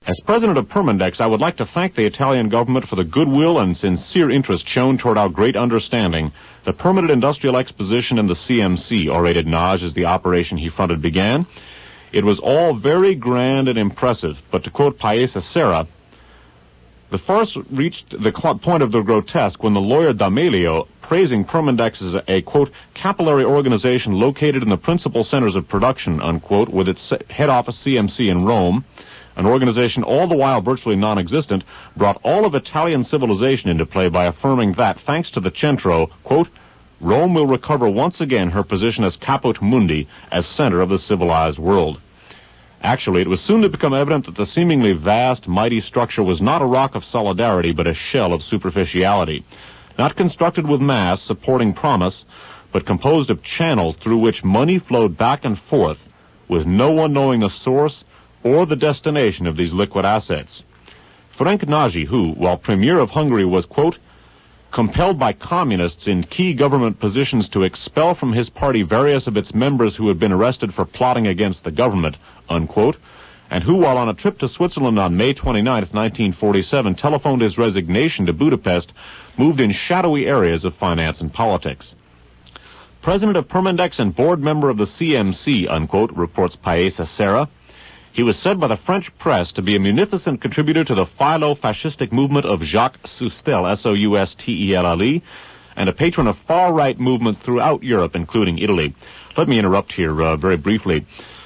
As president of Permindex, I would like to thank the Italian government for the goodwill and sincere interest shown toward our great understanding. The Permanent Industrial Exposition in the CMC, orated Nagy as the operation he fronted began. It was all very grand and impressive, but to quote Paesa Serra, the farce reached the point of the grotesque when the lawyer D'Amelio, praising Permindex as a, quote, capillary organization located in the principal centers of production, unquote, with its head office CMC in Rome, an organization all the while virtually non-existent, brought all of Italian civilization into play by affirming that, thanks to the Centro, quote, Rome will recover once again her position as caput mundi, as center of the civilized world. Actually, it was soon to become evident that the seemingly vast, mighty structure was not a rock of solidarity, but a shell of superficiality. Not constructed with mass, supporting promise, but composed of channels through which money flowed back and forth, with no one knowing the source or the destination of these liquid assets. Ferenc Nagy, who, while Premier of Hungary, was, quote, compelled by communists in key government positions to expel from his party various of its members who had been arrested for plotting against the government, unquote, and who, while on a trip to Switzerland on May 29, 1947, telephoned his resignation to Budapest, moved in shadowy areas of finance and politics. President of Permindex and board member of the CMC, unquote, reports Paesa Serra. He was said by the French press to be a munificent contributor to the philo-fascistic movement of Jacques Soustelle, S-O-U-S-T-E-L-L-E, and a patron of far-right movements throughout Europe, including Italy. Let me interrupt here very briefly.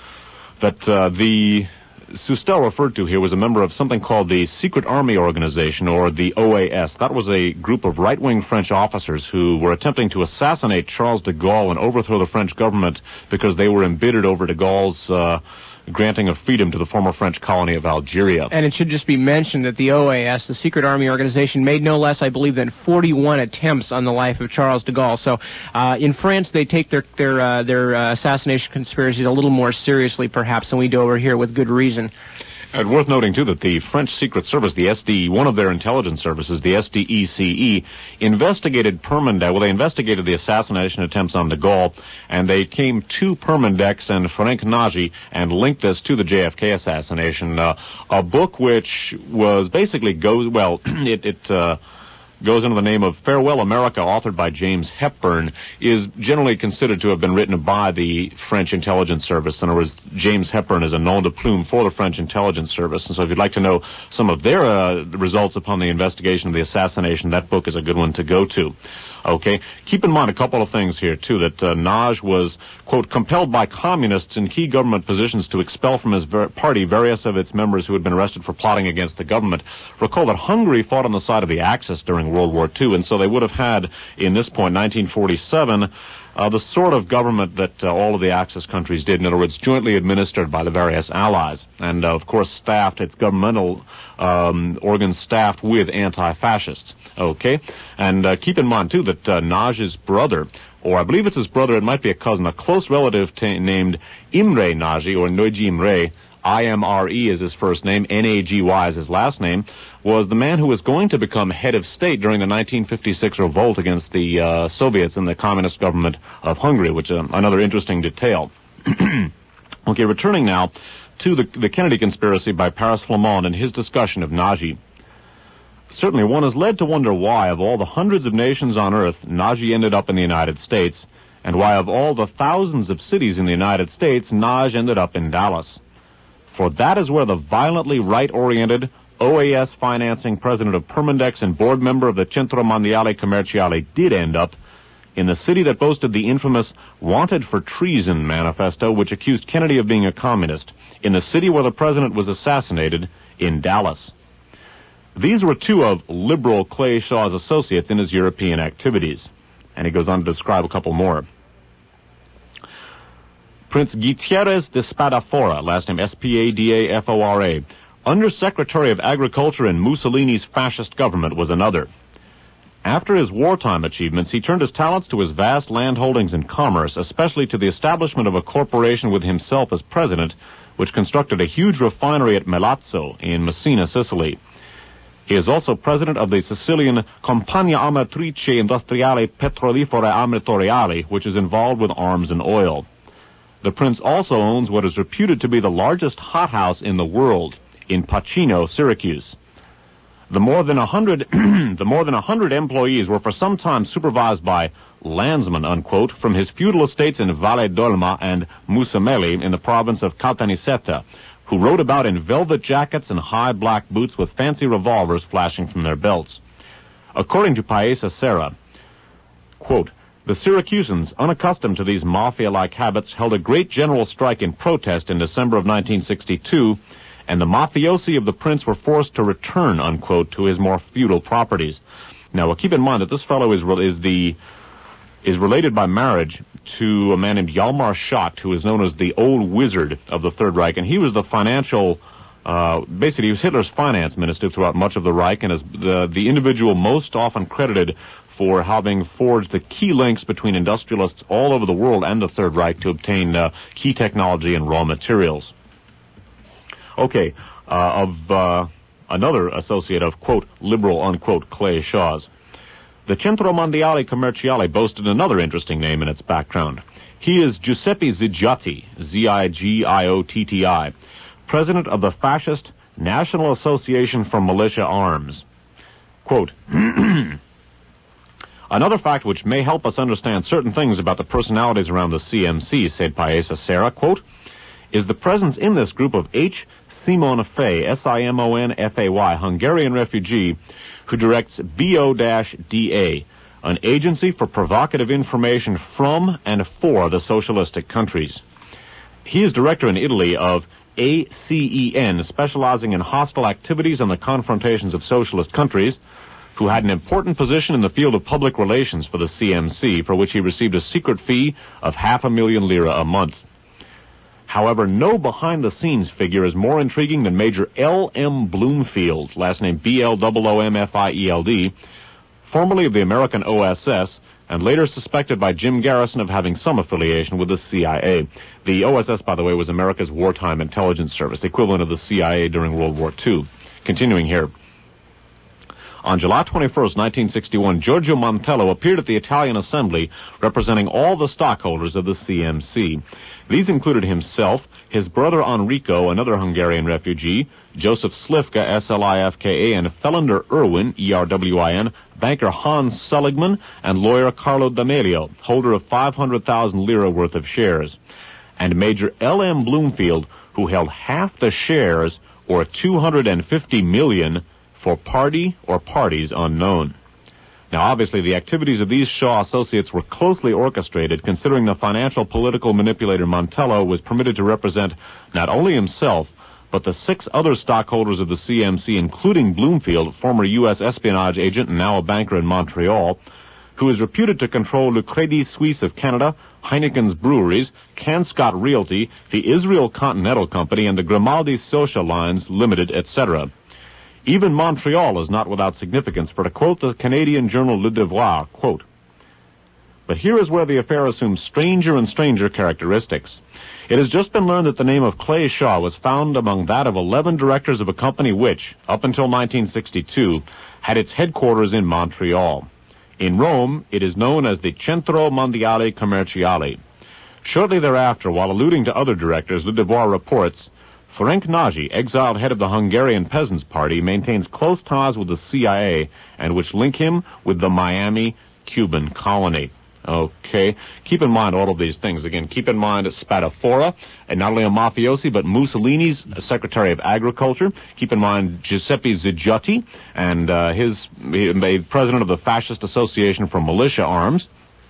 That the Soustelle referred to here was a member of something called the Secret Army Organization, or the OAS. That was a group of right-wing French officers who were attempting to assassinate Charles de Gaulle and overthrow the French government because they were embittered over de Gaulle's granting of freedom to the former French colony of Algeria. And it should just be mentioned that the OAS, the Secret Army Organization, made no less, I believe, than 41 attempts on the life of Charles de Gaulle. So in France, they take their assassination conspiracies a little more seriously, perhaps, than we do over here, with good reason. And worth noting, too, that the French Secret Service, the SD, one of their intelligence services, the SDECE, investigated Permindex. Well, they investigated the assassination attempts on de Gaulle, and they came to Permindex and Ferenc Nagy and linked this to the JFK assassination. A book which was basically goes under the name of Farewell America, authored by James Hepburn, is generally considered to have been written by the French intelligence service. In other words, James Hepburn is a nom de plume for the French intelligence service. And so if you'd like to know some of their results upon the investigation of the assassination, that book is a good one to go to. Okay, keep in mind a couple of things here, too, that Nagy was, quote, compelled by communists in key government positions to expel from his party various of its members who had been arrested for plotting against the government. Recall that Hungary fought on the side of the Axis during World War II, and so they would have had, in this point, 1947, the sort of government that all of the Axis countries did, in other words, jointly administered by the various allies, and, of course, staffed, its governmental organs staffed with anti-fascists. Okay? And keep in mind, too, that Nagy's brother, or I believe it's his brother, it might be a cousin, a close relative named Imre Nagy, or Nagy Imre, I-M-R-E is his first name, N-A-G-Y is his last name, was the man who was going to become head of state during the 1956 revolt against the Soviets and the communist government of Hungary, which is another interesting detail. Okay, returning now to the Kennedy conspiracy by Paris Flamand and his discussion of Nagy. Certainly one is led to wonder why, of all the hundreds of nations on Earth, Nagy ended up in the United States, and why of all the thousands of cities in the United States, Nagy ended up in Dallas. For that is where the violently right-oriented, OAS financing president of Permindex and board member of the Centro Mondiale Commerciale did end up, in the city that boasted the infamous Wanted for Treason manifesto, which accused Kennedy of being a communist, in the city where the president was assassinated, in Dallas. These were two of liberal Clay Shaw's associates in his European activities. And he goes on to describe a couple more. Prince Gutierrez de Spadafora, last name S-P-A-D-A-F-O-R-A, Undersecretary of Agriculture in Mussolini's fascist government, was another. After his wartime achievements, he turned his talents to his vast land holdings in commerce, especially to the establishment of a corporation with himself as president, which constructed a huge refinery at Melazzo in Messina, Sicily. He is also president of the Sicilian Compagnia Amatrice Industriale Petrolifera Amatoriale, which is involved with arms and oil. The prince also owns what is reputed to be the largest hothouse in the world. in Pacino, Syracuse. The more than 100 employees were for some time supervised by landsmen, unquote, from his feudal estates in Valle d'Olma and Musameli in the province of Caltanissetta, who rode about in velvet jackets and high black boots with fancy revolvers flashing from their belts. According to Paesa Serra, quote, the Syracusans, unaccustomed to these mafia-like habits, held a great general strike in protest in December of 1962, and the mafiosi of the prince were forced to return, unquote, to his more feudal properties. Now, keep in mind that this fellow is related by marriage to a man named Hjalmar Schacht, who is known as the Old Wizard of the Third Reich, and he was the financial, basically he was Hitler's finance minister throughout much of the Reich, and is the individual most often credited for having forged the key links between industrialists all over the world and the Third Reich to obtain key technology and raw materials. Okay, another associate of, quote, liberal, unquote, Clay Shaw's. The Centro Mondiale Commerciale boasted another interesting name in its background. He is Giuseppe Zigiotti, Z-I-G-I-O-T-T-I, president of the fascist National Association for Militia Arms. Quote, another fact which may help us understand certain things about the personalities around the CMC, said Paesa Serra, quote, is the presence in this group of H. Simon Fay, S-I-M-O-N-F-A-Y, Hungarian refugee, who directs BO-DA, an agency for provocative information from and for the socialistic countries. He is director in Italy of ACEN, specializing in hostile activities and the confrontations of socialist countries, who had an important position in the field of public relations for the CMC, for which he received a secret fee of 500,000 lira a month. However, no behind-the-scenes figure is more intriguing than Major L.M. Bloomfield, last name B-L-O-O-M-F-I-E-L-D, formerly of the American OSS, and later suspected by Jim Garrison of having some affiliation with the CIA. The OSS, by the way, was America's wartime intelligence service, the equivalent of the CIA during World War II. Continuing here. On July 21st, 1961, Giorgio Mantello appeared at the Italian Assembly representing all the stockholders of the CMC. These included himself, his brother Enrico, another Hungarian refugee, Joseph Slifka, S-L-I-F-K-A, and Fellender Irwin, E-R-W-I-N, banker Hans Seligman, and lawyer Carlo D'Amelio, holder of 500,000 lira worth of shares, and Major L.M. Bloomfield, who held half the shares, or 250 million, for party or parties unknown. Now, obviously, the activities of these Shaw associates were closely orchestrated, considering the financial political manipulator Mantello was permitted to represent not only himself, but the 6 other stockholders of the CMC, including Bloomfield, former U.S. espionage agent and now a banker in Montreal, who is reputed to control Le Crédit Suisse of Canada, Heineken's breweries, Canscott Realty, the Israel Continental Company, and the Grimaldi Social Lines Limited, etc. Even Montreal is not without significance, for to quote the Canadian journal Le Devoir, quote, but here is where the affair assumes stranger and stranger characteristics. It has just been learned that the name of Clay Shaw was found among that of 11 directors of a company which, up until 1962, had its headquarters in Montreal. In Rome, it is known as the Centro Mondiale Commerciale. Shortly thereafter, while alluding to other directors, Le Devoir reports, Ferenc Nagy, exiled head of the Hungarian Peasants' Party, maintains close ties with the CIA, and which link him with the Miami Cuban colony. Okay. Keep in mind all of these things. Again, keep in mind Spadafora, and not only a mafiosi, but Mussolini's Secretary of Agriculture. Keep in mind Giuseppe Zigiotti, and he president of the Fascist Association for Militia Arms.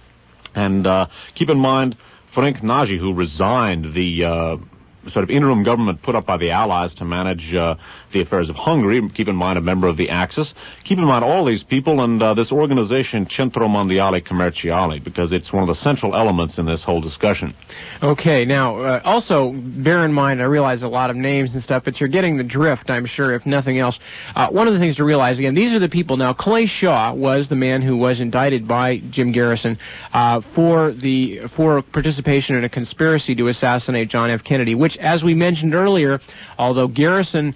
And keep in mind Ferenc Nagy, who resigned the sort of interim government put up by the Allies to manage the affairs of Hungary. Keep in mind a member of the Axis. Keep in mind all these people and this organization, Centro Mondiale Commerciale, because it's one of the central elements in this whole discussion. Okay, now, also, bear in mind, I realize a lot of names and stuff, but you're getting the drift, I'm sure, if nothing else. One of the things to realize, again, these are the people. Now, Clay Shaw was the man who was indicted by Jim Garrison for participation in a conspiracy to assassinate John F. Kennedy, which which, as we mentioned earlier, although Garrison,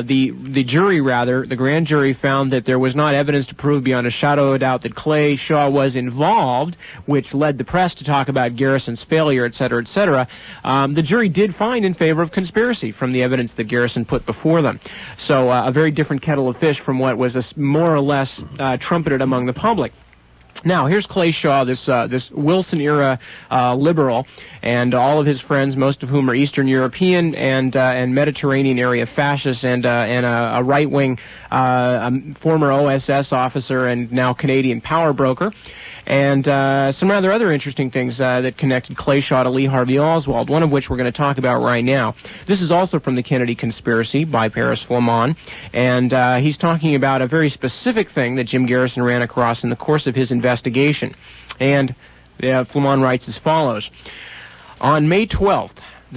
the grand jury found that there was not evidence to prove beyond a shadow of a doubt that Clay Shaw was involved, which led the press to talk about Garrison's failure, etc., etc., the jury did find in favor of conspiracy from the evidence that Garrison put before them. So a very different kettle of fish from what was more or less trumpeted among the public. Now, here's Clay Shaw, this Wilson-era liberal, and all of his friends, most of whom are Eastern European and Mediterranean area fascists, and a right-wing former OSS officer and now Canadian power broker. And some rather other interesting things that connected Clay Shaw to Lee Harvey Oswald, one of which we're going to talk about right now. This is also from the Kennedy Conspiracy by Paris Flamand, and he's talking about a very specific thing that Jim Garrison ran across in the course of his investigation. And Flamand writes as follows. On May 12th, the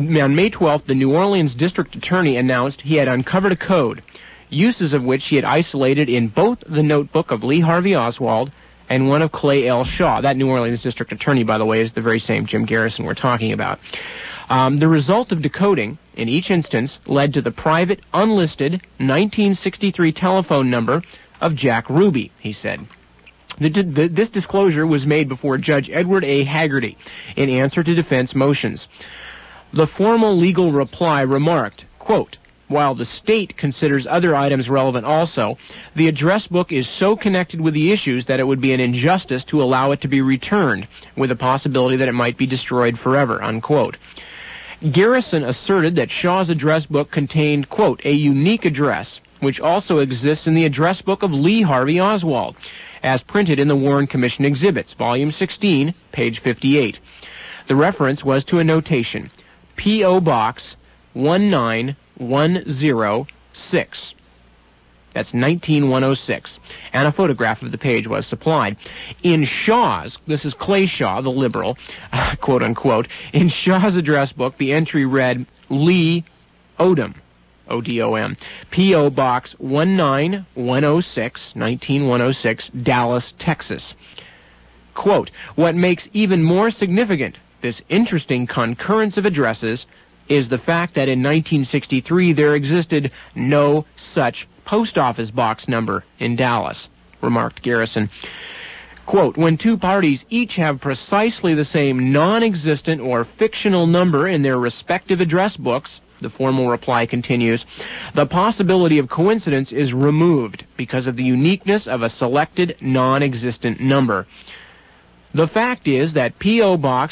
New Orleans district attorney announced he had uncovered a code, uses of which he had isolated in both the notebook of Lee Harvey Oswald and one of Clay L. Shaw. That New Orleans district attorney, by the way, is the very same Jim Garrison we're talking about. The result of decoding, in each instance, led to the private, unlisted 1963 telephone number of Jack Ruby, he said. This disclosure was made before Judge Edward A. Haggerty in answer to defense motions. The formal legal reply remarked, quote, while the state considers other items relevant also, the address book is so connected with the issues that it would be an injustice to allow it to be returned, with the possibility that it might be destroyed forever, unquote. Garrison asserted that Shaw's address book contained, quote, a unique address, which also exists in the address book of Lee Harvey Oswald, as printed in the Warren Commission Exhibits, Volume 16, page 58. The reference was to a notation, P.O. Box 19106. That's 19106. And a photograph of the page was supplied. In Shaw's, this is Clay Shaw, the liberal, quote unquote, in Shaw's address book, the entry read Lee Odom, O-D-O-M, P.O. Box 19106, Dallas, Texas. Quote, what makes even more significant this interesting concurrence of addresses is the fact that in 1963 there existed no such post office box number in Dallas, remarked Garrison. Quote, when two parties each have precisely the same non-existent or fictional number in their respective address books, the formal reply continues, the possibility of coincidence is removed because of the uniqueness of a selected non-existent number. The fact is that P.O. Box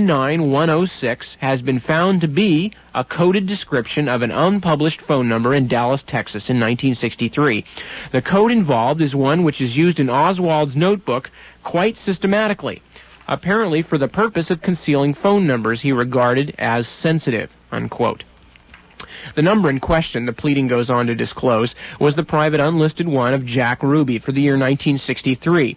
19106 has been found to be a coded description of an unpublished phone number in Dallas, Texas in 1963. The code involved is one which is used in Oswald's notebook quite systematically, apparently for the purpose of concealing phone numbers he regarded as sensitive, unquote. The number in question, the pleading goes on to disclose, was the private unlisted one of Jack Ruby for the year 1963.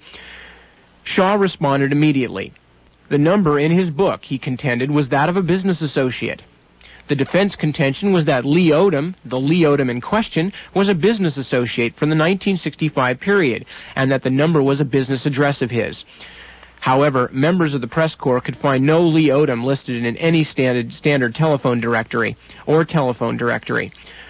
Shaw responded immediately. The number in his book, he contended, was that of a business associate. The defense contention was that Lee Odom, the Lee Odom in question, was a business associate from the 1965 period, and that the number was a business address of his. However, members of the press corps could find no Lee Odom listed in any standard telephone directory or telephone directory.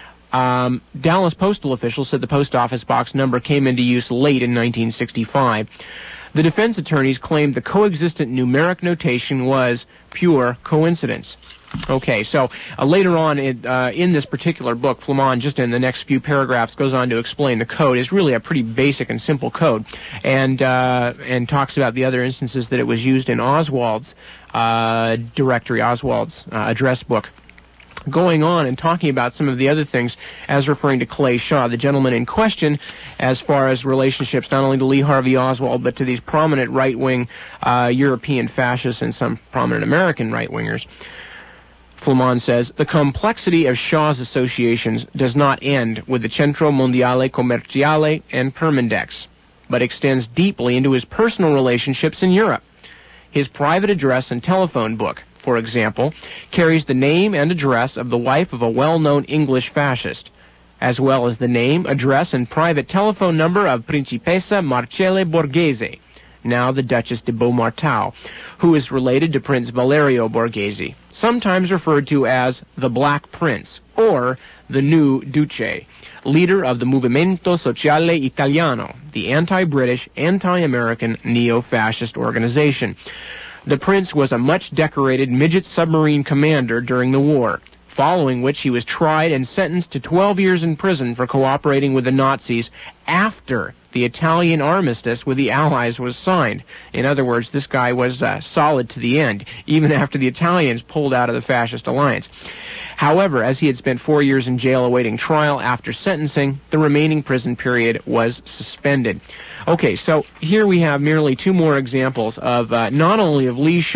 Dallas postal officials said the post office box number came into use late in 1965. The defense attorneys claimed the coexistent numeric notation was pure coincidence. Okay, so later on in this particular book, Flamand, just in the next few paragraphs, goes on to explain the code. It's really a pretty basic and simple code, and talks about the other instances that it was used in Oswald's directory, Oswald's address book. Going on and talking about some of the other things as referring to Clay Shaw, the gentleman in question, as far as relationships not only to Lee Harvey Oswald, but to these prominent right-wing European fascists and some prominent American right-wingers. Flamand says, the complexity of Shaw's associations does not end with the Centro Mondiale Commerciale and Permindex, but extends deeply into his personal relationships in Europe. His private address and telephone book, for example, carries the name and address of the wife of a well-known English fascist, as well as the name, address, and private telephone number of Principessa Marcelle Borghese, now the Duchess de Beaumartau, who is related to Prince Valerio Borghese. sometimes referred to as the Black Prince, or the new Duce, leader of the Movimento Sociale Italiano, the anti-British, anti-American, neo-fascist organization. The prince was a much-decorated midget submarine commander during the war, following which he was tried and sentenced to 12 years in prison for cooperating with the Nazis after the Italian armistice with the Allies was signed. In other words, this guy was solid to the end, even after the Italians pulled out of the fascist alliance. However, as he had spent 4 years in jail awaiting trial after sentencing, the remaining prison period was suspended. Okay, so here we have merely two more examples of not only of Lee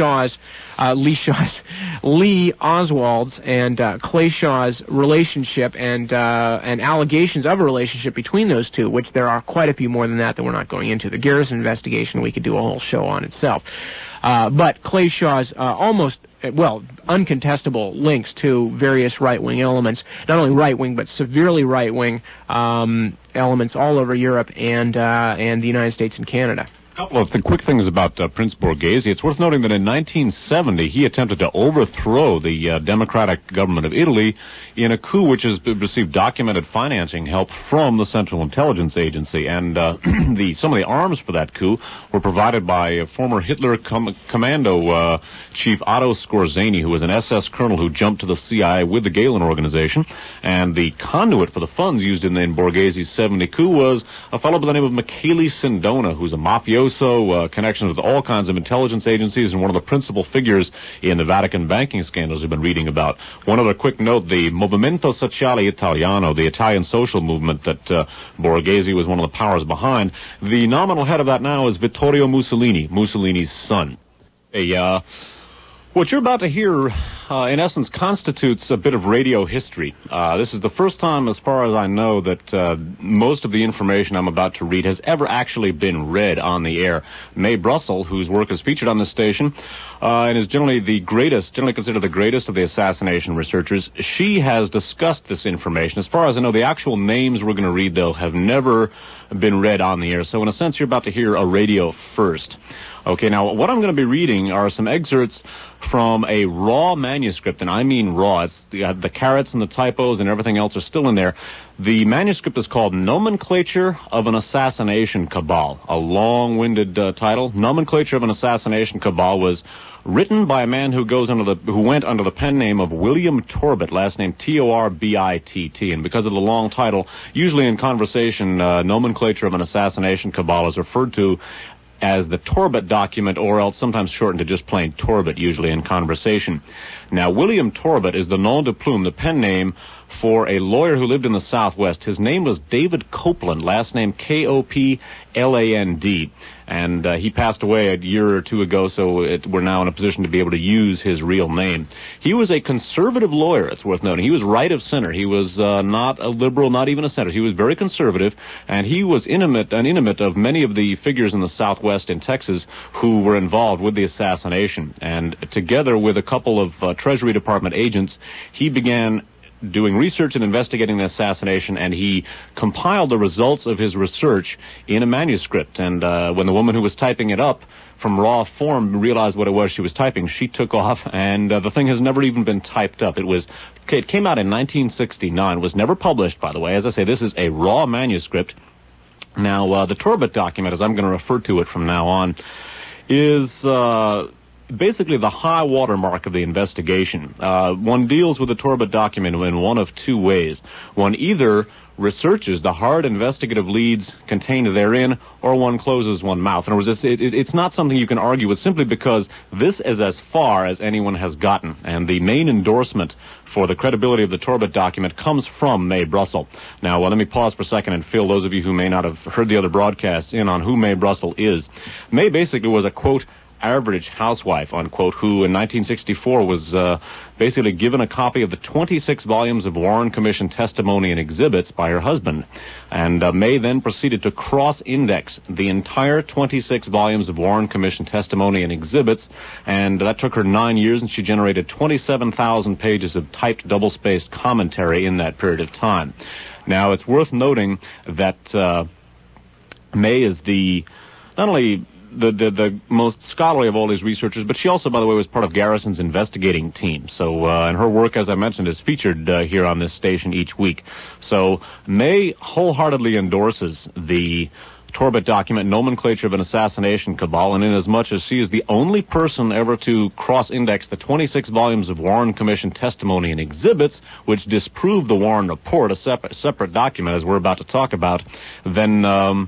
Oswald's and Clay Shaw's relationship and allegations of a relationship between those two, which there are quite a few more than that we're not going into. The Garrison investigation, we could do a whole show on itself. But Clay Shaw's uncontestable links to various right-wing elements, not only right-wing, but severely right-wing elements all over Europe and the United States and Canada. A couple of quick things about Prince Borghese. It's worth noting that in 1970 he attempted to overthrow the democratic government of Italy in a coup which has received documented financing help from the Central Intelligence Agency. And some of the arms for that coup were provided by former Hitler commando chief Otto Skorzeny, who was an SS colonel who jumped to the CIA with the Gehlen organization. And the conduit for the funds used in Borghese's 70 coup was a fellow by the name of Michele Sindona, who's a mafioso, connections with all kinds of intelligence agencies, and one of the principal figures in the Vatican banking scandals we've been reading about. One other quick note, the Movimento Sociale Italiano, the Italian social movement that Borghese was one of the powers behind, the nominal head of that now is Vittorio Mussolini, Mussolini's son. What you're about to hear, in essence, constitutes a bit of radio history. This is the first time, as far as I know, that most of the information I'm about to read has ever actually been read on the air. Mae Brussell, whose work is featured on this station, and is generally considered the greatest of the assassination researchers, she has discussed this information. As far as I know, the actual names we're going to read, though, have never been read on the air. So, in a sense, you're about to hear a radio first. Okay, now, what I'm going to be reading are some excerpts from a raw manuscript, and I mean raw. It's the carrots and the typos and everything else are still in there. The manuscript is called Nomenclature of an Assassination Cabal, a long-winded title. Nomenclature of an Assassination Cabal was written by a man who went under the pen name of William Torbitt, last name Torbitt, and because of the long title, usually in conversation, Nomenclature of an Assassination Cabal is referred to as the Torbitt document, or else sometimes shortened to just plain Torbitt, usually in conversation. Now, William Torbitt is the nom de plume, the pen name for a lawyer who lived in the Southwest. His name was David Copeland, last name Kopland, and he passed away a year or two ago, so we're now in a position to be able to use his real name. He was a conservative lawyer, it's worth noting. He was right of center. He was not a liberal, not even a center. He was very conservative, and he was intimate of many of the figures in the Southwest in Texas who were involved with the assassination. And together with a couple of Treasury Department agents, he began doing research and investigating the assassination, and he compiled the results of his research in a manuscript. And when the woman who was typing it up from raw form realized what it was she was typing, she took off, and the thing has never even been typed up. It came out in 1969, was never published, by the way. As I say, this is a raw manuscript. Now, the Torbitt document, as I'm going to refer to it from now on, is basically the high water mark of the investigation. One deals with the Torbitt document in one of two ways. One either researches the hard investigative leads contained therein, or one closes one's mouth. In other words, it's not something you can argue with simply because this is as far as anyone has gotten. And the main endorsement for the credibility of the Torbitt document comes from Mae Brussell. Now, let me pause for a second and fill those of you who may not have heard the other broadcasts in on who Mae Brussell is. Mae basically was a, quote, average housewife, unquote, who in 1964 was basically given a copy of the 26 volumes of Warren Commission testimony and exhibits by her husband. And Mae then proceeded to cross-index the entire 26 volumes of Warren Commission testimony and exhibits, and that took her 9 years, and she generated 27,000 pages of typed double-spaced commentary in that period of time. Now, it's worth noting that Mae is not only the most scholarly of all these researchers, but she also, by the way, was part of Garrison's investigating team. So, and her work, as I mentioned, is featured here on this station each week. So, May wholeheartedly endorses the Torbett document, Nomenclature of an Assassination Cabal, and inasmuch as she is the only person ever to cross-index the 26 volumes of Warren Commission testimony and exhibits which disprove the Warren Report, a separate document, as we're about to talk about, then,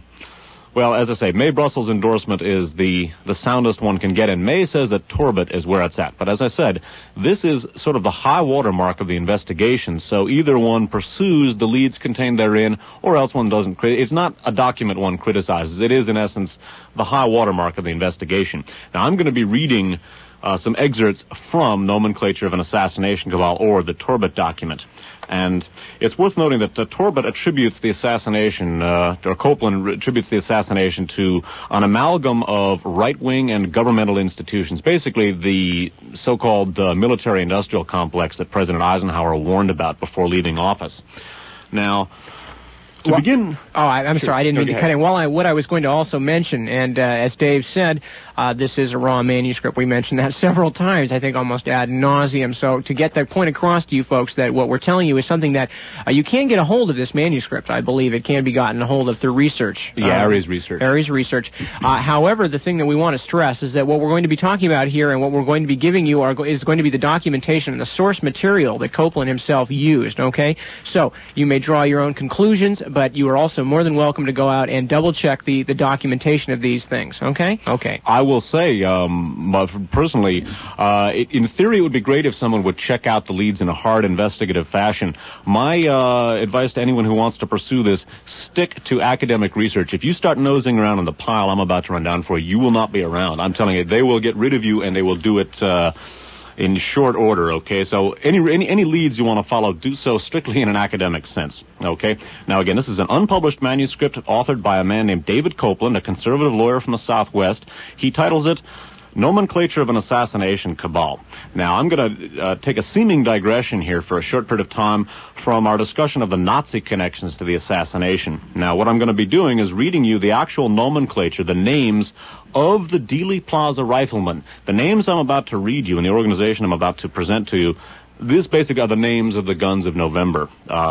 well, as I say, Mae Brussels' endorsement is the soundest one can get, and May says that Torbett is where it's at. But as I said, this is sort of the high watermark of the investigation, so either one pursues the leads contained therein, or else one doesn't. It's not a document one criticizes. It is, in essence, the high watermark of the investigation. Now, I'm going to be reading some excerpts from Nomenclature of an Assassination Cabal, or the Torbett document. And it's worth noting that Torbett attributes the assassination, or Copeland attributes the assassination to an amalgam of right-wing and governmental institutions, basically the so-called military-industrial complex that President Eisenhower warned about before leaving office. Now, to begin... Oh, I'm sorry, I didn't mean to cut in. What I was going to also mention, and as Dave said, this is a raw manuscript. We mentioned that several times, I think almost ad nauseum. So to get that point across to you folks that what we're telling you is something that you can get a hold of this manuscript. I believe it can be gotten a hold of through research. Yeah, Ares Research. Ares Research. However, the thing that we want to stress is that what we're going to be talking about here and what we're going to be giving you is going to be the documentation and the source material that Copeland himself used, okay? So you may draw your own conclusions, but you are also more than welcome to go out and double-check the documentation of these things, okay? Okay. I will say, personally, in theory it would be great if someone would check out the leads in a hard investigative fashion. My advice to anyone who wants to pursue this, stick to academic research. If you start nosing around in the pile I'm about to run down for you, you will not be around. I'm telling you, they will get rid of you, and they will do it in short order, okay? So any leads you want to follow, do so strictly in an academic sense, okay? Now, again, this is an unpublished manuscript authored by a man named David Copeland, a conservative lawyer from the Southwest. He titles it Nomenclature of an Assassination Cabal. Now, I'm going to take a seeming digression here for a short period of time from our discussion of the Nazi connections to the assassination. Now, what I'm going to be doing is reading you the actual nomenclature, the names of the Dealey Plaza riflemen. The names I'm about to read you and the organization I'm about to present to you, these basically are the names of the guns of November.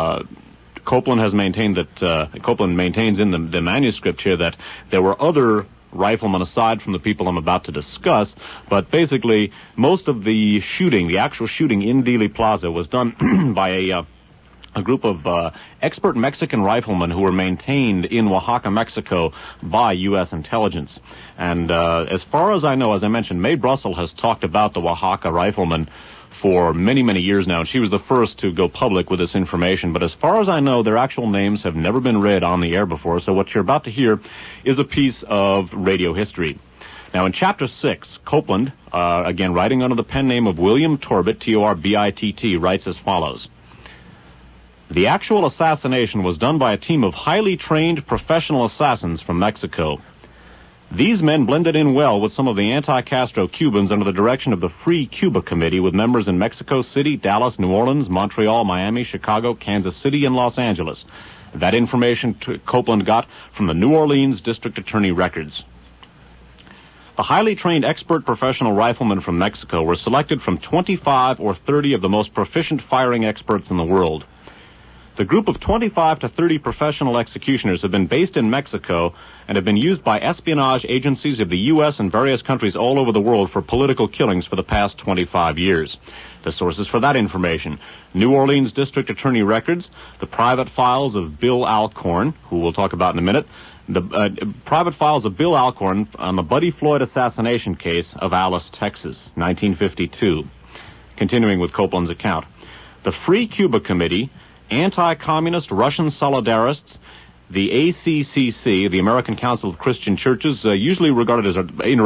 Copeland has maintained that, Copeland maintains in the manuscript here that there were other riflemen aside from the people I'm about to discuss, but basically most of the shooting, the actual shooting in Dealey Plaza was done by a group of expert Mexican riflemen who were maintained in Oaxaca, Mexico by U.S. intelligence. And as far as I know, as I mentioned, Mae Brussels has talked about the Oaxaca riflemen for many, many years now, and she was the first to go public with this information. But as far as I know, their actual names have never been read on the air before, so what you're about to hear is a piece of radio history. Now, in Chapter 6, Copeland, again, writing under the pen name of William Torbett, T-O-R-B-I-T-T, writes as follows. The actual assassination was done by a team of highly trained professional assassins from Mexico. These men blended in well with some of the anti-Castro Cubans under the direction of the Free Cuba Committee, with members in Mexico City, Dallas, New Orleans, Montreal, Miami, Chicago, Kansas City, and Los Angeles. That information Copeland got from the New Orleans District Attorney records. The highly trained expert professional riflemen from Mexico were selected from 25 or 30 of the most proficient firing experts in the world. The group of 25 to 30 professional executioners have been based in Mexico and have been used by espionage agencies of the U.S. and various countries all over the world for political killings for the past 25 years. The sources for that information: New Orleans District Attorney records, the private files of Bill Alcorn, who we'll talk about in a minute, the private files of Bill Alcorn on the Buddy Floyd assassination case of Alice, Texas, 1952. Continuing with Copeland's account. The Free Cuba Committee, anti-communist Russian solidarists, the ACCC, the American Council of Christian Churches, usually regarded as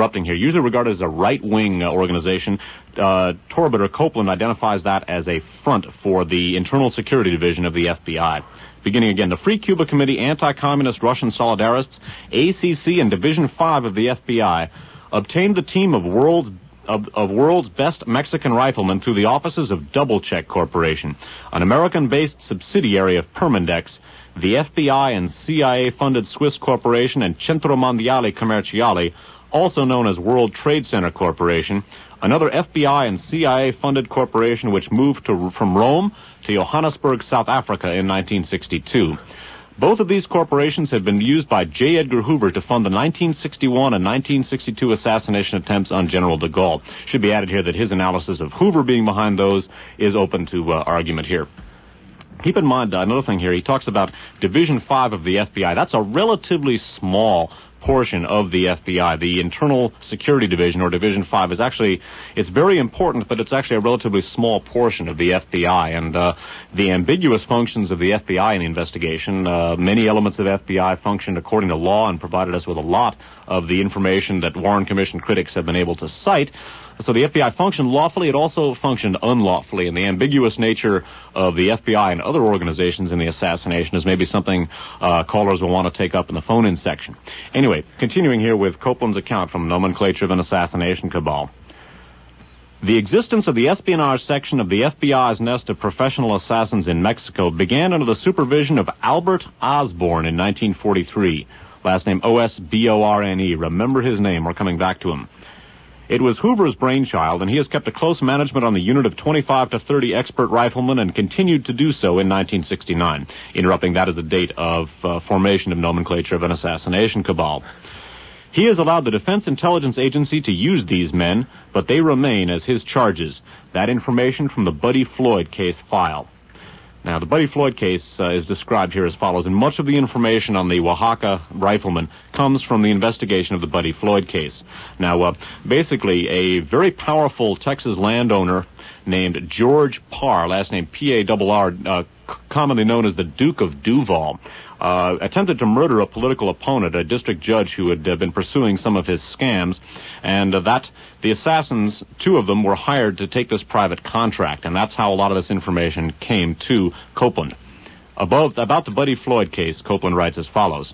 a right-wing organization. Torbett or Copeland identifies that as a front for the Internal Security Division of the FBI. Beginning again, the Free Cuba Committee, anti-communist Russian solidarists, ACC, and Division 5 of the FBI obtained the team of world's best Mexican riflemen through the offices of Double Check Corporation, an American-based subsidiary of Permindex, the FBI and CIA-funded Swiss corporation, and Centro Mondiale Commerciale, also known as World Trade Center Corporation, another FBI and CIA-funded corporation which moved from Rome to Johannesburg, South Africa in 1962. Both of these corporations had been used by J. Edgar Hoover to fund the 1961 and 1962 assassination attempts on General de Gaulle. Should be added here that his analysis of Hoover being behind those is open to argument here. Keep in mind another thing here. He talks about Division 5 of the FBI. That's a relatively small portion of the FBI. The Internal Security Division, or Division 5, is actually, it's very important, but it's actually a relatively small portion of the FBI. And the ambiguous functions of the FBI in the investigation, many elements of FBI functioned according to law and provided us with a lot of the information that Warren Commission critics have been able to cite. So the FBI functioned lawfully, it also functioned unlawfully, and the ambiguous nature of the FBI and other organizations in the assassination is maybe something callers will want to take up in the phone-in section. Anyway, continuing here with Copeland's account from Nomenclature of an Assassination Cabal. The existence of the espionage section of the FBI's nest of professional assassins in Mexico began under the supervision of Albert Osborne in 1943. Last name Osborne. Remember his name, we're coming back to him. It was Hoover's brainchild, and he has kept a close management on the unit of 25 to 30 expert riflemen and continued to do so in 1969. Interrupting that is the date of formation of Nomenclature of an Assassination Cabal. He has allowed the Defense Intelligence Agency to use these men, but they remain as his charges. That information from the Buddy Floyd case file. Now, the Buddy Floyd case is described here as follows, and much of the information on the Oaxaca rifleman comes from the investigation of the Buddy Floyd case. Now, basically, a very powerful Texas landowner named George Parr, last name P-A-R-R, commonly known as the Duke of Duval, attempted to murder a political opponent, a district judge who had been pursuing some of his scams, and that the assassins, two of them, were hired to take this private contract, and that's how a lot of this information came to Copeland. About the Buddy Floyd case, Copeland writes as follows.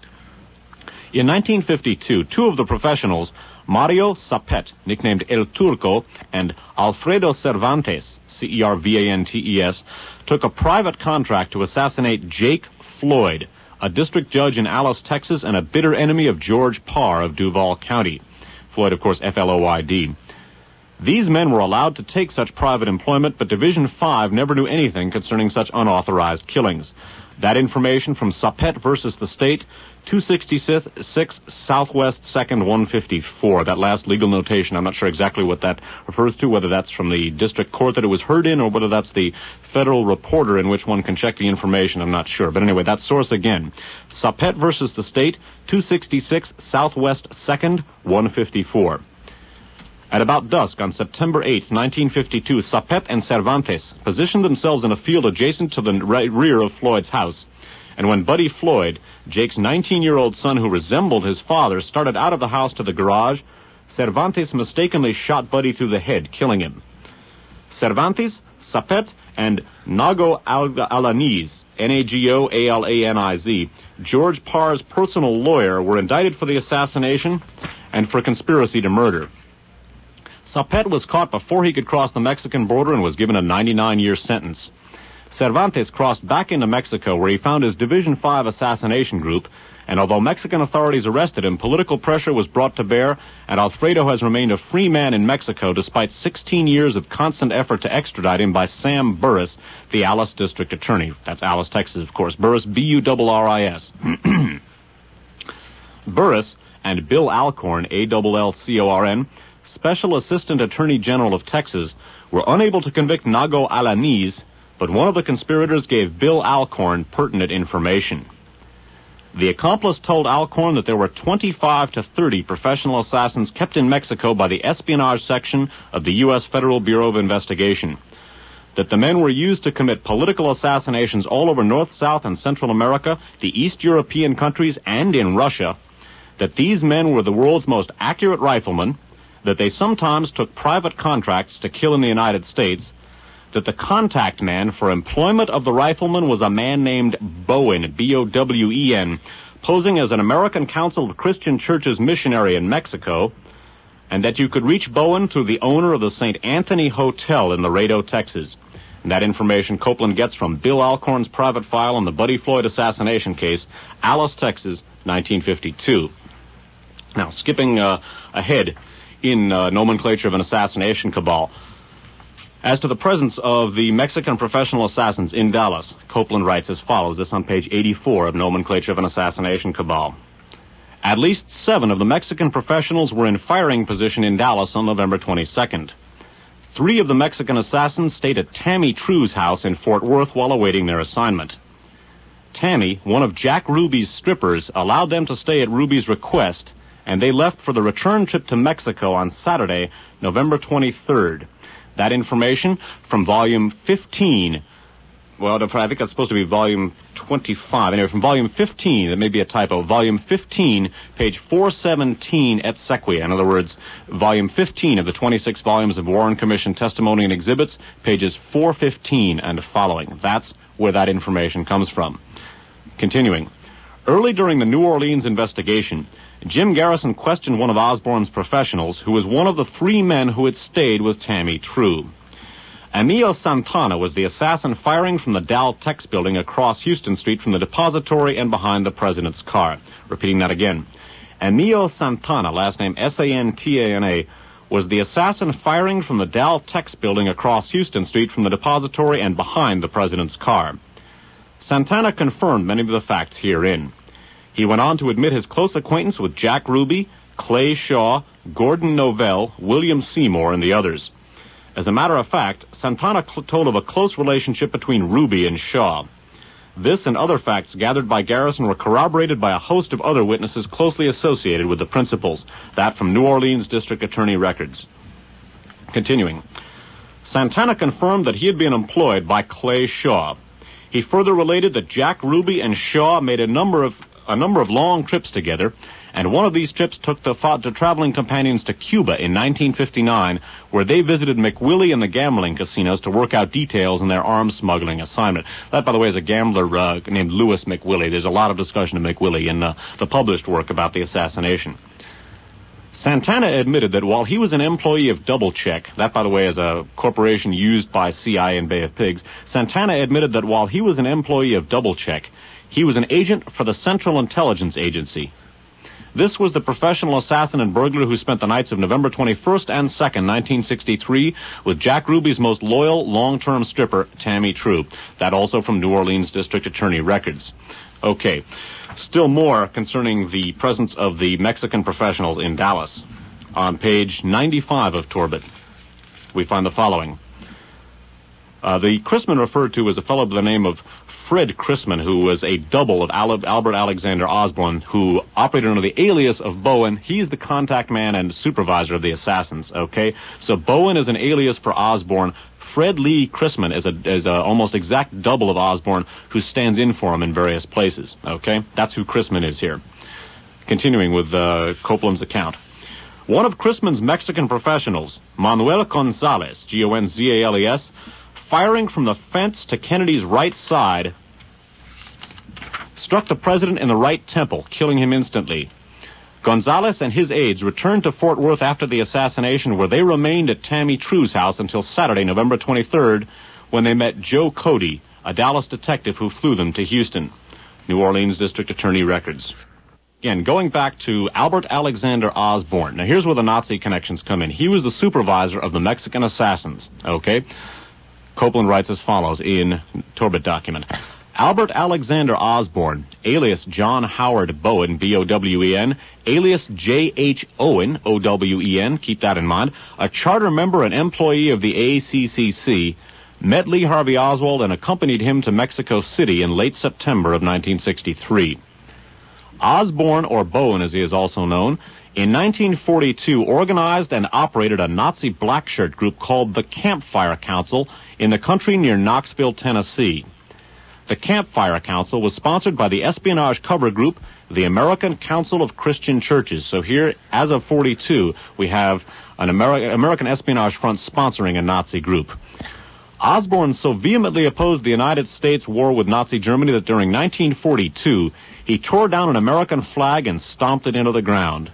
In 1952, two of the professionals, Mario Sapet, nicknamed El Turco, and Alfredo Cervantes, C-E-R-V-A-N-T-E-S, took a private contract to assassinate Jake Floyd, a district judge in Alice, Texas, and a bitter enemy of George Parr of Duval County. Floyd, of course, F-L-O-I-D. These men were allowed to take such private employment, but Division 5 never knew anything concerning such unauthorized killings. That information from Sapet versus the State, 266 Southwest 2nd 154. That last legal notation, I'm not sure exactly what that refers to, whether that's from the district court that it was heard in or whether that's the federal reporter in which one can check the information, I'm not sure. But anyway, that source again. Sapet versus the State, 266 Southwest 2nd 154. At about dusk on September 8, 1952, Sapet and Cervantes positioned themselves in a field adjacent to the rear of Floyd's house. And when Buddy Floyd, Jake's 19-year-old son who resembled his father, started out of the house to the garage, Cervantes mistakenly shot Buddy through the head, killing him. Cervantes, Sapet, and Nago Alaniz, N-A-G-O-A-L-A-N-I-Z, George Parr's personal lawyer, were indicted for the assassination and for conspiracy to murder. Sapet was caught before he could cross the Mexican border and was given a 99-year sentence. Cervantes crossed back into Mexico, where he found his Division 5 assassination group, and although Mexican authorities arrested him, political pressure was brought to bear, and Alfredo has remained a free man in Mexico despite 16 years of constant effort to extradite him by Sam Burris, the Alice District Attorney. That's Alice, Texas, of course. Burris, B-U-R-R-I-S. Burris and Bill Alcorn, A-L-L-C-O-R-N, Special Assistant Attorney General of Texas, were unable to convict Nago Alaniz, but one of the conspirators gave Bill Alcorn pertinent information. The accomplice told Alcorn that there were 25 to 30 professional assassins kept in Mexico by the espionage section of the U.S. Federal Bureau of Investigation, that the men were used to commit political assassinations all over North, South, and Central America, the East European countries, and in Russia, that these men were the world's most accurate riflemen, that they sometimes took private contracts to kill in the United States, that the contact man for employment of the rifleman was a man named Bowen, B-O-W-E-N, posing as an American Council of Christian Churches missionary in Mexico, and that you could reach Bowen through the owner of the St. Anthony Hotel in Laredo, Texas. And that information Copeland gets from Bill Alcorn's private file on the Buddy Floyd assassination case, Alice, Texas, 1952. Now, skipping ahead in nomenclature of an assassination cabal, as to the presence of the Mexican professional assassins in Dallas, Copeland writes as follows, this on page 84 of Nomenclature of an Assassination Cabal. At least 7 of the Mexican professionals were in firing position in Dallas on November 22nd. 3 of the Mexican assassins stayed at Tammy True's house in Fort Worth while awaiting their assignment. Tammy, one of Jack Ruby's strippers, allowed them to stay at Ruby's request, and they left for the return trip to Mexico on Saturday, November 23rd. That information from volume 15, well, I think that's supposed to be volume 25. Anyway, from volume 15, there may be a typo, volume 15, page 417 et sequia. In other words, volume 15 of the 26 volumes of Warren Commission testimony and exhibits, pages 415 and following. That's where that information comes from. Continuing. Early during the New Orleans investigation, Jim Garrison questioned one of Osborne's professionals, who was one of the 3 men who had stayed with Tammy True. Emil Santana was the assassin firing from the Dow Tex building across Houston Street from the depository and behind the president's car. Repeating that again. Emil Santana, last name Santana, was the assassin firing from the Dow Tex building across Houston Street from the depository and behind the president's car. Santana confirmed many of the facts herein. He went on to admit his close acquaintance with Jack Ruby, Clay Shaw, Gordon Novell, William Seymour, and the others. As a matter of fact, Santana told of a close relationship between Ruby and Shaw. This and other facts gathered by Garrison were corroborated by a host of other witnesses closely associated with the principals, that from New Orleans District Attorney records. Continuing. Santana confirmed that he had been employed by Clay Shaw. He further related that Jack Ruby and Shaw made a number of long trips together, and one of these trips took the traveling companions to Cuba in 1959, where they visited McWillie and the gambling casinos to work out details in their arms smuggling assignment. That, by the way, is a gambler named Louis McWillie. There's a lot of discussion of McWillie in the published work about the assassination. Santana admitted that while he was an employee of Double Check, that, by the way, is a corporation used by CIA in Bay of Pigs, Santana admitted that while he was an employee of Double Check, he was an agent for the Central Intelligence Agency. This was the professional assassin and burglar who spent the nights of November 21st and 2nd, 1963, with Jack Ruby's most loyal long-term stripper, Tammy True. That also from New Orleans District Attorney records. Okay. Still more concerning the presence of the Mexican professionals in Dallas. On page 95 of Torbit, we find the following. The Chrisman referred to as a fellow by the name of Fred Chrisman, who was a double of Albert Alexander Osborne, who operated under the alias of Bowen. He's the contact man and supervisor of the assassins, okay? So Bowen is an alias for Osborne. Fred Lee Chrisman is a almost exact double of Osborne, who stands in for him in various places, okay? That's who Chrisman is here. Continuing with Copeland's account. One of Chrisman's Mexican professionals, Manuel Gonzalez, Gonzales, firing from the fence to Kennedy's right side, struck the president in the right temple, killing him instantly. Gonzalez and his aides returned to Fort Worth after the assassination, where they remained at Tammy True's house until Saturday, November 23rd, when they met Joe Cody, a Dallas detective who flew them to Houston. New Orleans District Attorney records. Again, going back to Albert Alexander Osborne. Now, here's where the Nazi connections come in. He was the supervisor of the Mexican assassins, okay? Copeland writes as follows in Torbit document. Albert Alexander Osborne, alias John Howard Bowen, B-O-W-E-N, alias J.H. Owen, O-W-E-N, keep that in mind, a charter member and employee of the ACCC, met Lee Harvey Oswald and accompanied him to Mexico City in late September of 1963. Osborne, or Bowen as he is also known, in 1942 organized and operated a Nazi blackshirt group called the Campfire Council in the country near Knoxville, Tennessee. The Campfire Council was sponsored by the espionage cover group, the American Council of Christian Churches. So here, as of 42, we have an American espionage front sponsoring a Nazi group. Osborne so vehemently opposed the United States war with Nazi Germany that during 1942, he tore down an American flag and stomped it into the ground.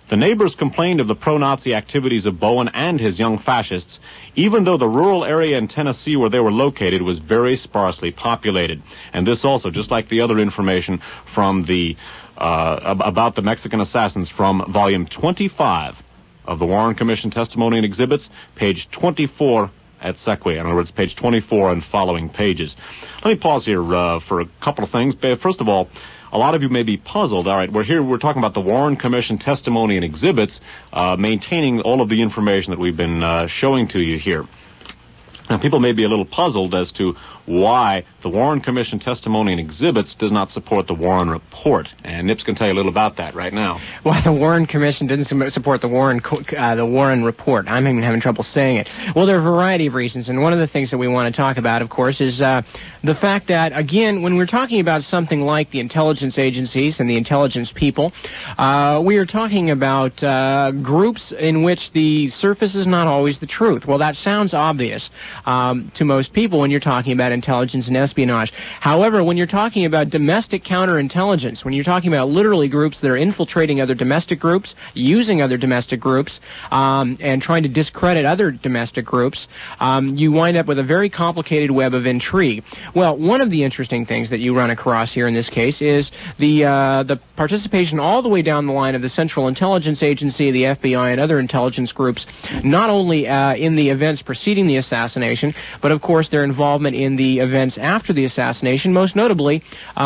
The neighbors complained of the pro-Nazi activities of Bowen and his young fascists, even though the rural area in Tennessee where they were located was very sparsely populated. And this also, just like the other information from the about the Mexican assassins from volume 25 of the Warren Commission Testimony and Exhibits, page 24 at Sequoia. In other words, page 24 and following pages. Let me pause here for a couple of things. First of all, a lot of you may be puzzled. All right, we're talking about the Warren Commission Testimony and Exhibits, maintaining all of the information that we've been showing to you here. Now, people may be a little puzzled as to why the Warren Commission Testimony and Exhibits does not support the Warren Report. And Nips can tell you a little about that right now. Why the Warren Commission didn't support the Warren Report. I'm even having trouble saying it. Well, there are a variety of reasons, and one of the things that we want to talk about, of course, is the fact that, again, when we're talking about something like the intelligence agencies and the intelligence people, we are talking about groups in which the surface is not always the truth. Well, that sounds obvious to most people when you're talking about intelligence and espionage. However, when you're talking about domestic counterintelligence, when you're talking about literally groups that are infiltrating other domestic groups, using other domestic groups, and trying to discredit other domestic groups, you wind up with a very complicated web of intrigue. Well, one of the interesting things that you run across here in this case is the participation all the way down the line of the Central Intelligence Agency, the FBI, and other intelligence groups, not only in the events preceding the assassination, but of course their involvement in the events after the assassination. Most notably,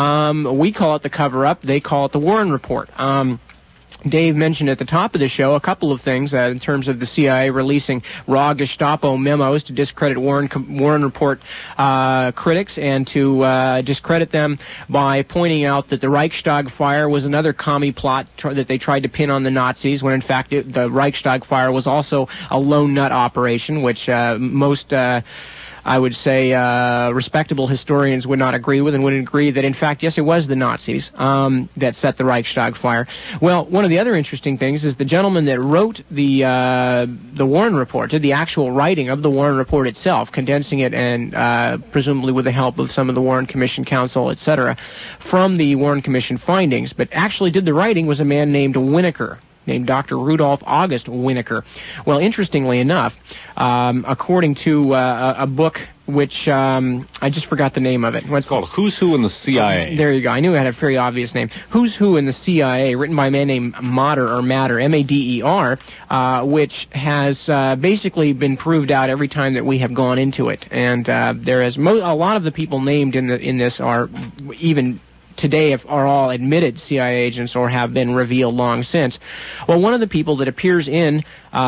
we call it the cover-up, they call it the Warren Report. Dave mentioned at the top of the show a couple of things in terms of the CIA releasing raw Gestapo memos to discredit Warren Report critics and to discredit them by pointing out that the Reichstag fire was another commie plot that they tried to pin on the Nazis, when in fact the Reichstag fire was also a lone nut operation, which most I would say respectable historians would not agree with, and would agree that, in fact, yes, it was the Nazis that set the Reichstag fire. Well, one of the other interesting things is the gentleman that wrote the Warren Report, did the actual writing of the Warren Report itself, condensing it and presumably with the help of some of the Warren Commission counsel, etc., from the Warren Commission findings, but actually did the writing was a man named Winokur, named Dr. Rudolph August Winokur. Well, interestingly enough, according to a book which I just forgot the name of it. What's called Who's Who in the CIA. There you go. I knew it had a very obvious name. Who's Who in the CIA, written by a man named Mader, M-A-D-E-R, which has basically been proved out every time that we have gone into it. And there is a lot of the people named in this are even today are all admitted CIA agents or have been revealed long since. Well, one of the people that appears in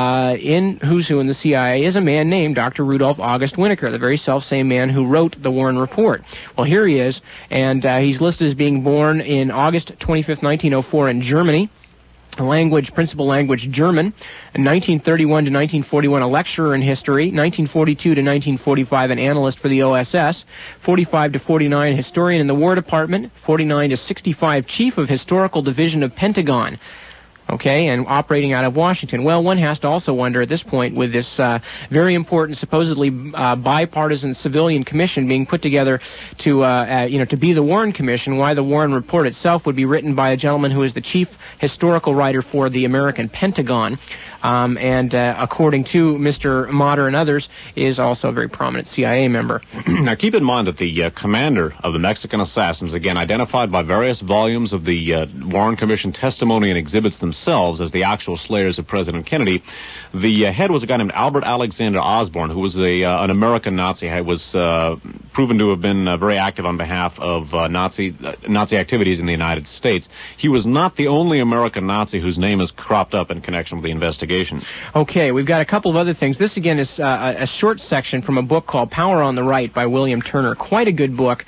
Who's Who in the CIA is a man named Dr. Rudolph August Winokur, the very self-same man who wrote the Warren Report. Well, here he is, and he's listed as being born in August 25th, 1904 in Germany. Principal language German, 1931 to 1941 a lecturer in history, 1942 to 1945 an analyst for the OSS, 45 to 49 historian in the War Department, 49 to 65 chief of historical division of Pentagon. Okay, and operating out of Washington. Well, one has to also wonder at this point, with this very important, supposedly bipartisan civilian commission being put together to be the Warren Commission, why the Warren Report itself would be written by a gentleman who is the chief historical writer for the American Pentagon, and according to Mr. Mader and others, is also a very prominent CIA member. Now, keep in mind that the commander of the Mexican assassins, again identified by various volumes of the Warren Commission Testimony and Exhibits themselves as the actual slayers of President Kennedy, the head was a guy named Albert Alexander Osborne, who was an American Nazi. He was proven to have been very active on behalf of Nazi activities in the United States. He was not the only American Nazi whose name is cropped up in connection with the investigation. Okay, we've got a couple of other things. This, again, is a short section from a book called Power on the Right by William Turner. Quite a good book.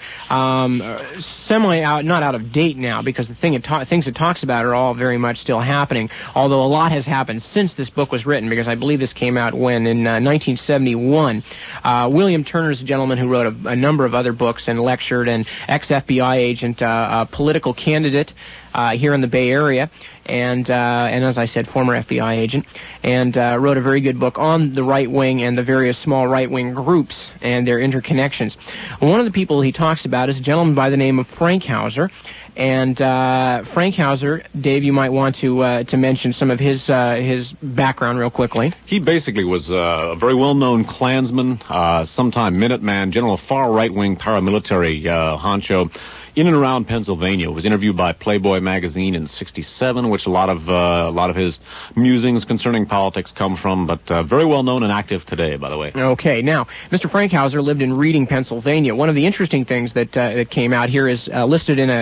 Not out of date now, because the things it talks about are all very much still happening, although a lot has happened since this book was written, because I believe this came out in 1971. William Turner is a gentleman who wrote a number of other books and lectured, an ex-FBI agent, a political candidate here in the Bay Area, and as I said, former FBI agent, and wrote a very good book on the right wing and the various small right wing groups and their interconnections. One of the people he talks about is a gentleman by the name of Frank Hauser, And Frank Hauser, Dave, you might want to mention some of his background real quickly. He basically was a very well-known Klansman, sometime Minuteman, general far right-wing paramilitary honcho in and around Pennsylvania. Was interviewed by Playboy magazine in '67, which a lot of his musings concerning politics come from, but very well known and active today, by the way. Okay, now, Mr. Frank Hauser lived in Reading, Pennsylvania. One of the interesting things that came out here is listed in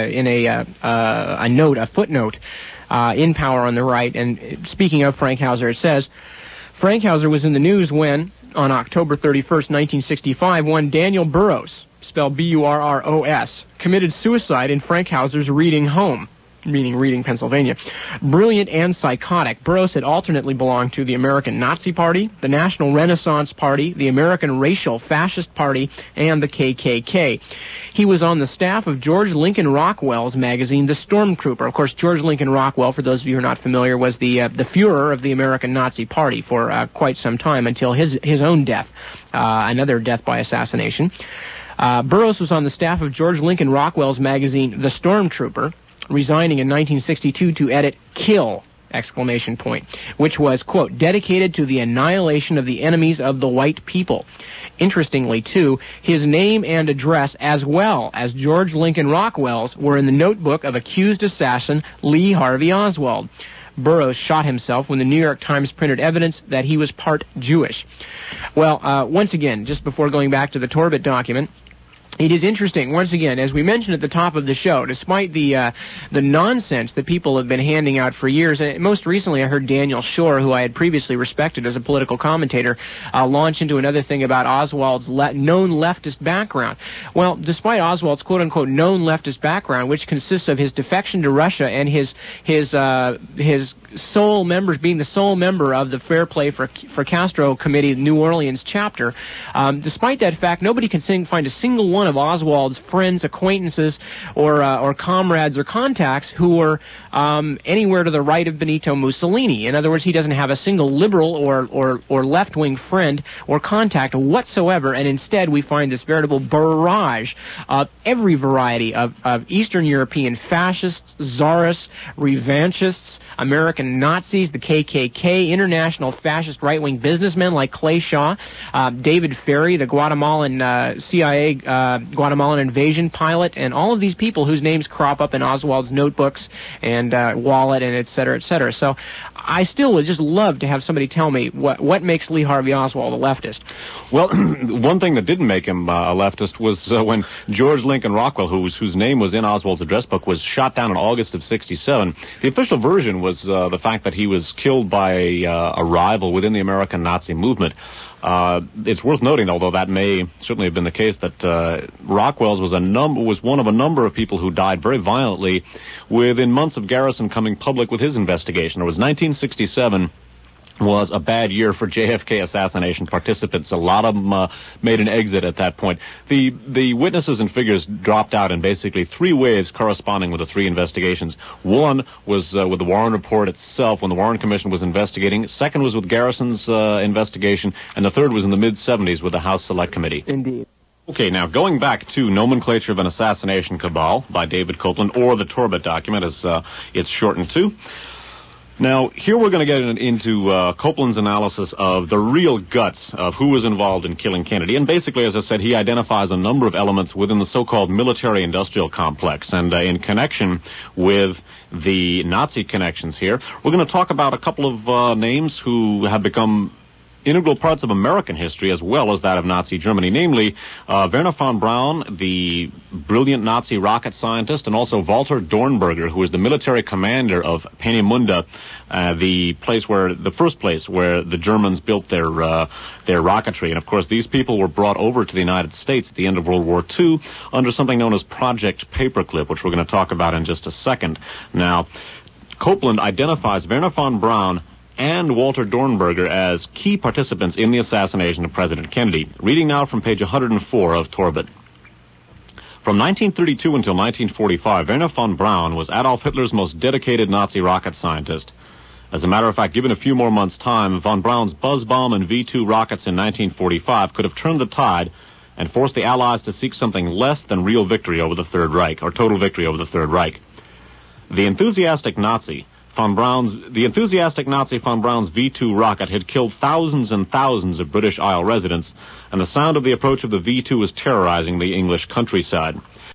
a footnote in Power on the Right. And speaking of Frank Hauser, it says, Frank Hauser was in the news when, on October 31st, 1965, one Daniel Burroughs, spelled B-U-R-R-O-S, committed suicide in Frank Hauser's Reading home, meaning Reading, Pennsylvania. Brilliant and psychotic, Burroughs had alternately belonged to the American Nazi Party, the National Renaissance Party, the American Racial Fascist Party, and the KKK. He was on the staff of George Lincoln Rockwell's magazine, The Stormtrooper. Of course, George Lincoln Rockwell, for those of you who are not familiar, was the Führer of the American Nazi Party for quite some time until his own death, another death by assassination. Burroughs was on the staff of George Lincoln Rockwell's magazine, The Stormtrooper, resigning in 1962 to edit Kill! Which was, quote, dedicated to the annihilation of the enemies of the white people. Interestingly, too, his name and address, as well as George Lincoln Rockwell's, were in the notebook of accused assassin Lee Harvey Oswald. Burroughs shot himself when the New York Times printed evidence that he was part Jewish. Well, once again, just before going back to the Torbett document, it is interesting, once again, as we mentioned at the top of the show, despite the nonsense that people have been handing out for years, and most recently I heard Daniel Shore, who I had previously respected as a political commentator, launch into another thing about Oswald's known leftist background. Well, despite Oswald's quote-unquote known leftist background, which consists of his defection to Russia and his sole members being the sole member of the Fair Play for Castro Committee New Orleans chapter, despite that fact, nobody can find a single one of Oswald's friends, acquaintances, or comrades or contacts who were anywhere to the right of Benito Mussolini. In other words, he doesn't have a single liberal or left-wing friend or contact whatsoever, and instead we find this veritable barrage of every variety of Eastern European fascists, czarists, revanchists, American Nazis, the KKK, international fascist right-wing businessmen like Clay Shaw, David Ferry, the Guatemalan CIA Guatemalan invasion pilot, and all of these people whose names crop up in Oswald's notebooks and wallet and et cetera, et cetera. So I still would just love to have somebody tell me what makes Lee Harvey Oswald a leftist. Well, one thing that didn't make him a leftist was when George Lincoln Rockwell, whose name was in Oswald's address book, was shot down in August of '67. The official version was the fact that he was killed by a rival within the American Nazi movement. It's worth noting, although that may certainly have been the case, that Rockwell's was one of a number of people who died very violently within months of Garrison coming public with his investigation. It was 1967. Was a bad year for JFK assassination participants. A lot of them made an exit at that point. The witnesses and figures dropped out in basically three waves corresponding with the three investigations. One was with the Warren Report itself when the Warren Commission was investigating. Second was with Garrison's investigation. And the third was in the mid-'70s with the House Select Committee. Indeed. Okay, now going back to Nomenclature of an Assassination Cabal by David Copeland, or the Torbett document as it's shortened to. Now, here we're going to get into Copeland's analysis of the real guts of who was involved in killing Kennedy. And basically, as I said, he identifies a number of elements within the so-called military-industrial complex. And in connection with the Nazi connections here, we're going to talk about a couple of names who have become integral parts of American history as well as that of Nazi Germany, namely Wernher von Braun, the brilliant Nazi rocket scientist, and also Walter Dornberger, who was the military commander of Peenemünde, the first place where the Germans built their rocketry. And of course, these people were brought over to the United States at the end of World War II under something known as Project Paperclip, which we're going to talk about in just a second. Now, Copeland identifies Wernher von Braun and Walter Dornberger as key participants in the assassination of President Kennedy. Reading now from page 104 of Torbett. From 1932 until 1945, Wernher von Braun was Adolf Hitler's most dedicated Nazi rocket scientist. As a matter of fact, given a few more months' time, von Braun's Buzz bomb and V-2 rockets in 1945 could have turned the tide and forced the Allies to seek something less than real victory over the Third Reich, or total victory over the Third Reich. The enthusiastic Nazi von Braun's V-2 rocket had killed thousands and thousands of British Isle residents, and the sound of the approach of the V-2 was terrorizing the English countryside.